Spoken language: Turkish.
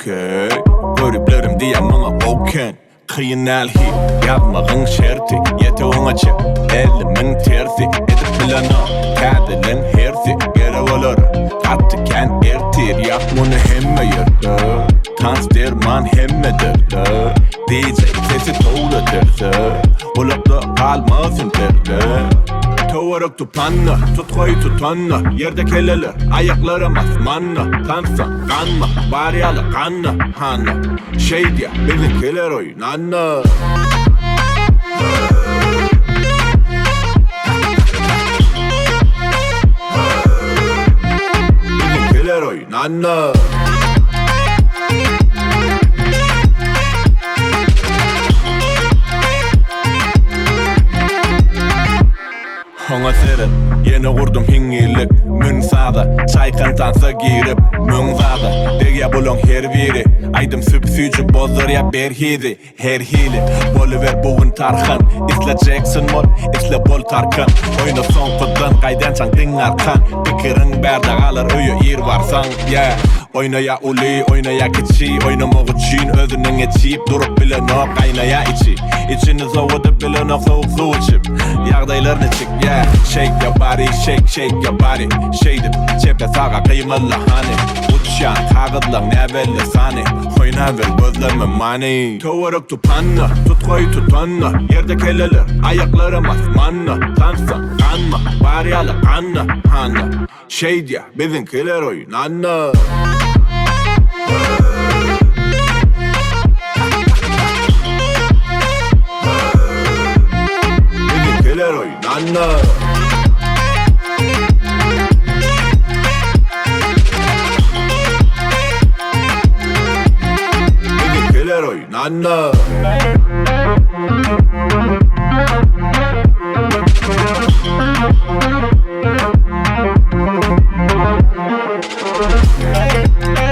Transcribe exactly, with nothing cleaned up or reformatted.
okey. Görüplerim diye bana boken. Kıyın elhi, yapmağın şerti. Yeteğin açı, elimin tersi. Edip bilana, kadilin hersi. Gere olur, kattıken ertir. Yak bunu hemme yırdı. Tans derman hemmedir de. D J sesi toğladır. Ulakta kalmasın derdi. Tovarık tupanna, tutkoyu tutanna. Yerde keleler, ayaklarım asmanna. Tansan, kanma, bariyalı kanna, hanna. Şey diye, bizimkiler oynanna. Bizimkiler oynanna. Ona seren, yeni kurdum hingilik. Mün sağa, çaykan tansa girip. Mün zaga, dege bulon her biri. Aydım süpsücü bozdur ya berhizi. Her hili, boluver bugün tarkan. İsle Jackson mol, isle bol tarkan. Oyna son kuddan, kaydan çan din arkan. Pikirin berda kalır öyle ir varsan, yeah. Oynaya uli, oynaya keçi. Oynamak için özünün geçip. Durup bile nok, kaynaya içi. İçini soğudup bile nok soğuk su içip. Yağdaylarını çık, yeah. Shake your body, shake, shake your body. Şeydip, çepe sağa kıymalı hani. Uçan, kağıdlan ne belli sani. Oyna ver gözlerime mani. Tovarık tupanna, tutkoyu tutanna. Yerde keleler, ayaklarım asmanna. Tansan, kanma, bariyalı kanna, hanna. Şey diye, bizimkiler oynanna. Bizimkiler oynanna. Bizimkiler oynanna. We'll be right back.